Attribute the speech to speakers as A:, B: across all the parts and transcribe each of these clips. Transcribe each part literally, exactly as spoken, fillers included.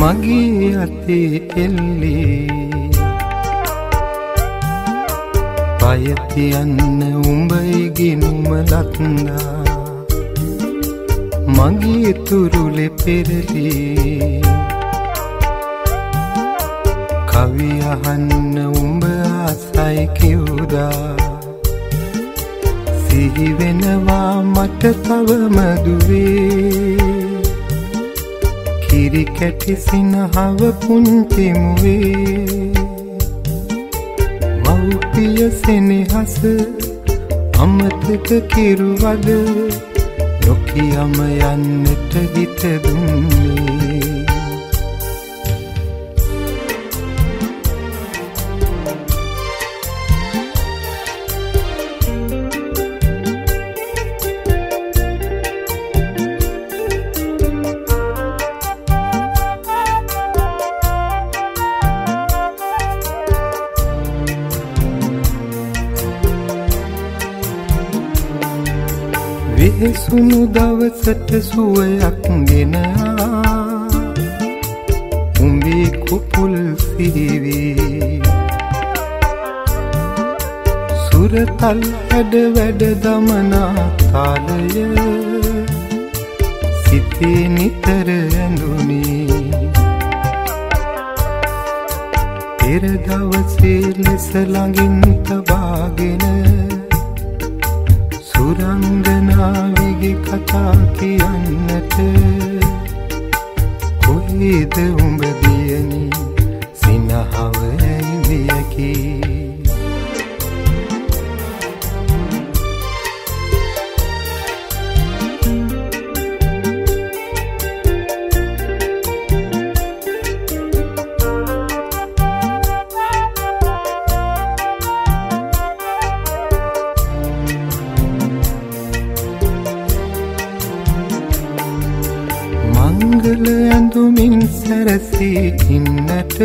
A: මගේ අතේ එල්ලේ පය තියන්න උඹයි ගිනුම ලත්නා මගේ තුරුලේ පෙරලී කවි අහන්න උඹ ආසයි කිව්දා සිහි වෙනවා මට තවම දුවේ කිරි කැටි සිනහව පුංචි මුවේ මව්පිය සෙනෙහස අමතක කිරුවද නොකියම යන්නට හිත දුන්නේ වෙහසුණු දවසට සුවයක් ගෙනා උඹේ කුපුල් සිහිවී සුරතල් හැඩ වැඩ දමනා තාලය සිතේ නිතර ඇඳුනි පෙර දවසේ ලෙස ළඟින් තබාගෙන සුරංගනාවිගේ කතා කියන්නට කොහෙද උඹ දියණි සිනහව ඇවියකි මංගල ඇඳුමින් සැරසී ඉන්නට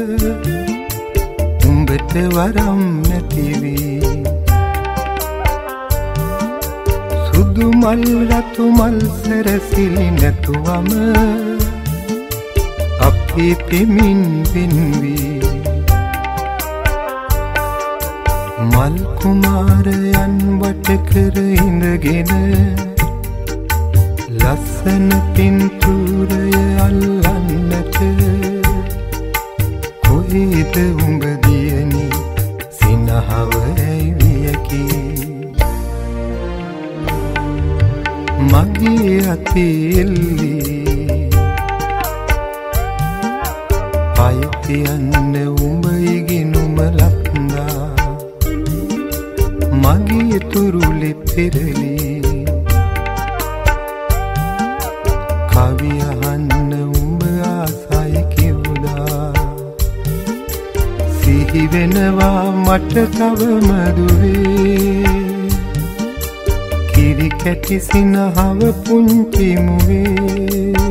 A: උඹට වරම් නැතිවී සුදු මල් රතු මල් සැරසිලි නැතුවම අපි පෙමින් වෙන්වී මල් කුමාරයන් වට කර ඉඳගෙන ලස්සන පින්තූරය අල්ලන්නට කොහෙද උඹ දියණි සිනහව ඇවියකි මගේ අතේ එල්ලේ පය තියන්න උඹයි ගිනුම ලත්නා මගේ තුරුලේ පෙරලී කවි අහන්න උඹ ආසයි කිව්දා සිහි වෙනවා මට තවම දුවේ කිරි කැටි සිනහව පුංචි මුවේ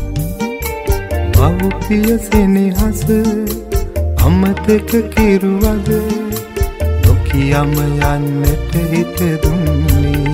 A: මව්පිය සෙනෙහස අමතක කිරුවද නොකියම යන්නට හිත දුන්නේ